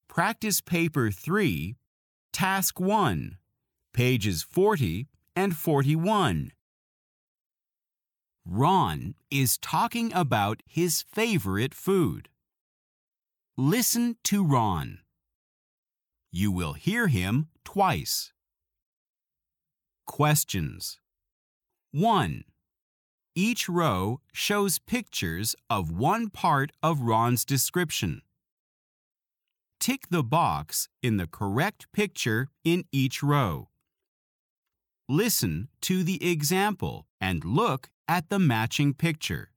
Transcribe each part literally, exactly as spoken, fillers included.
Practice Paper three, Task one, pages forty and forty-one. Ron is talking about his favorite food. Listen to Ron. You will hear him twice. Questions. one. Each row shows pictures of one part of Ron's description. Tick the box in the correct picture in each row. Listen to the example and look at the matching picture.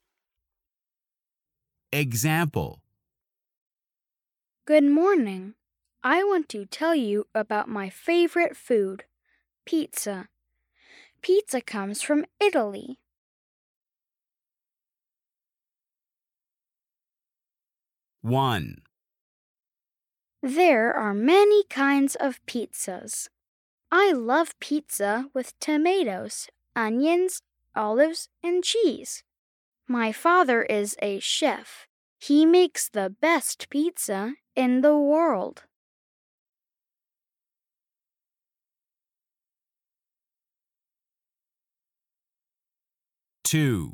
Example. Good morning. I want to tell you about my favorite food, pizza. Pizza comes from Italy. one. There are many kinds of pizzas. I love pizza with tomatoes, onions, olives, and cheese. My father is a chef. He makes the best pizza in the world. two.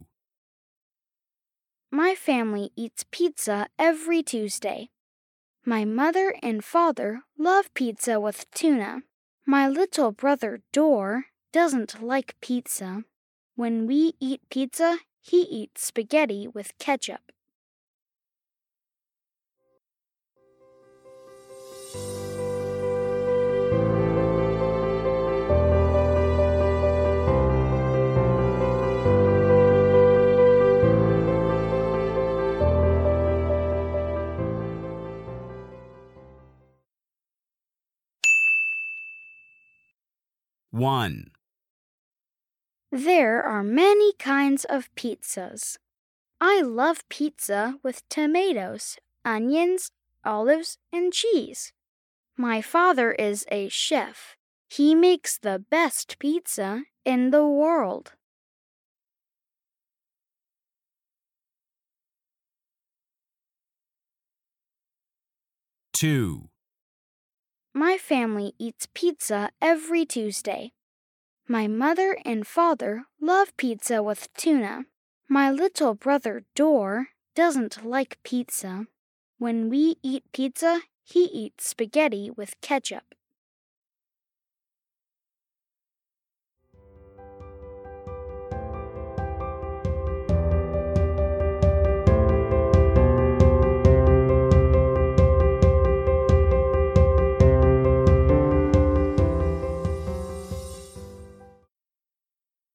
My family eats pizza every Tuesday. My mother and father love pizza with tuna. My little brother Dor doesn't like pizza. When we eat pizza, he eats spaghetti with ketchup. one. There are many kinds of pizzas. I love pizza with tomatoes, onions, olives, and cheese. My father is a chef. He makes the best pizza in the world. two. My family eats pizza every Tuesday. My mother and father love pizza with tuna. My little brother Dor doesn't like pizza. When we eat pizza, he eats spaghetti with ketchup.